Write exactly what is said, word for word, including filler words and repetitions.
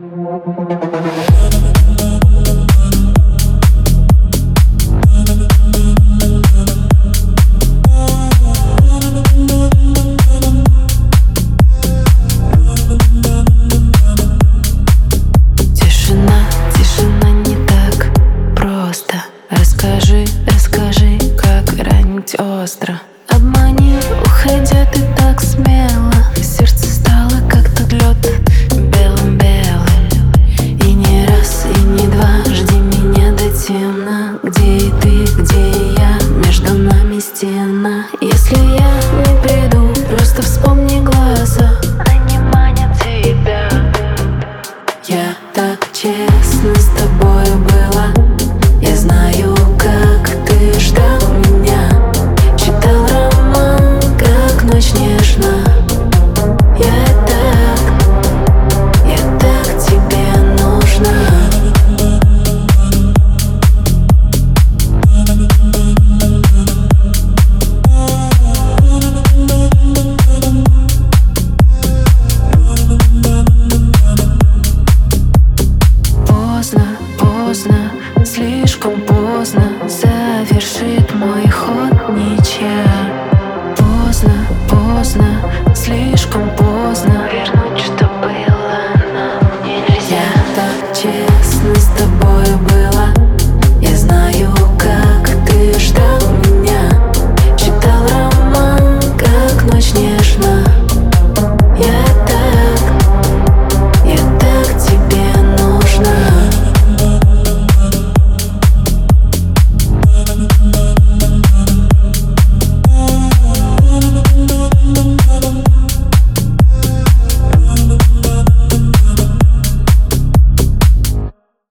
Тишина, тишина, не так просто. Расскажи, расскажи, как ранить остро. Обмани, уходя ты так смело. Сердце стало как тот лед, белым-белым. И не раз, и не два, жди меня до темна. Где и ты, где и я, между нами стена. Если я не приду, просто вспомни глаза, они манят тебя. Я так